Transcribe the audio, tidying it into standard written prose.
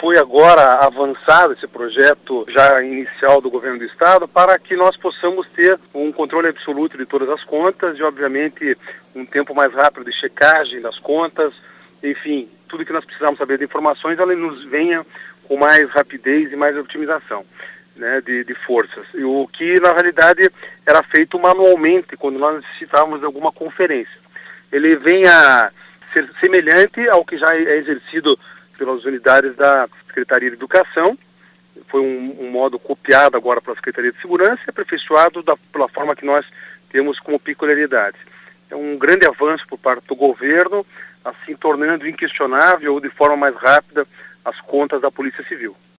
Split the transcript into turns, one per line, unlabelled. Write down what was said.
foi agora avançado esse projeto já inicial do governo do estado para que nós possamos ter um controle absoluto de todas as contas e, obviamente, um tempo mais rápido de checagem das contas, enfim, tudo que nós precisamos saber de informações, ela nos venha com mais rapidez e mais otimização, né, de forças. E o que, na realidade, era feito manualmente quando nós necessitávamos de alguma conferência. Ele vem a ser semelhante ao que já é exercido pelas unidades da Secretaria de Educação. Foi um modo copiado agora pela Secretaria de Segurança e aperfeiçoado pela forma que nós temos como peculiaridade. É um grande avanço por parte do governo, assim tornando inquestionável ou de forma mais rápida as contas da Polícia Civil.